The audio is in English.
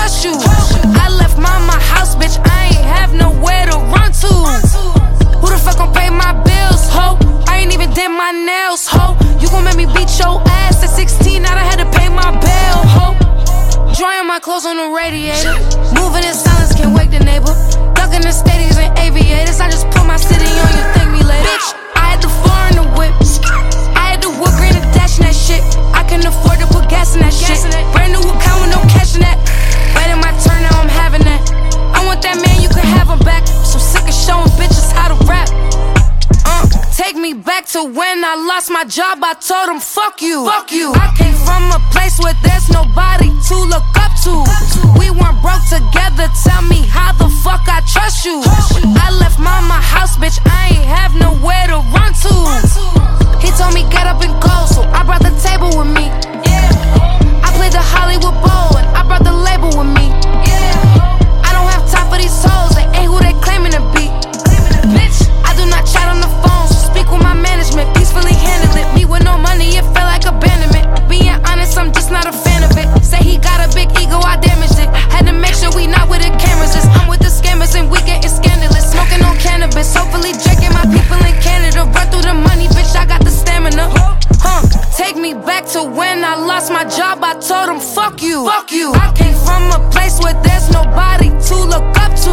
trust you. I left mama house, bitch, I ain't have nowhere to run to. Who the fuck gon' pay my bills, ho? I ain't even did my nails, ho. You gon' make me beat your ass at 16, now I had to pay my bill, ho. Drying my clothes on the radiator. Moving in silence, can't wake the neighbor. Ducking the stadiums and aviators. I just put my city on, you thank me later. Bitch, I had the foreign the whip. I had the wood grain and dash in that shit. I can afford to put gas in that shit. Brand new account with no cash in that. Waiting my turn, now I'm having that. I want that man, you can have him back. So sick of showing bitches how to rap. Take me back to when I lost my job, I told him, fuck you. Fuck you. I came from a place where there's nobody to look up to. We weren't broke together, tell me how the fuck I trust you. I left mama house, bitch, I ain't have nowhere to run to. He told me get up and go, so I brought the table with me. I played the Hollywood Bowl and I brought the label with me. I don't have time for these hoes, they ain't who they claiming to be. Bitch, I do not chat on the phone, so speak with my management, peacefully handle it. Me with no money, it felt like abandonment. Being honest, I'm just not a fan of it. Say he got a big ego, I damaged it. Had to make sure we not with the cameras, just I'm with the scammers and we getting scandalous. Smoking on cannabis, hopefully drinking my people in Canada. Run through the money, bitch, I got the stamina. Take me back to when I lost my job, I told him fuck you. Fuck you. I came from a place where there's nobody to look up to.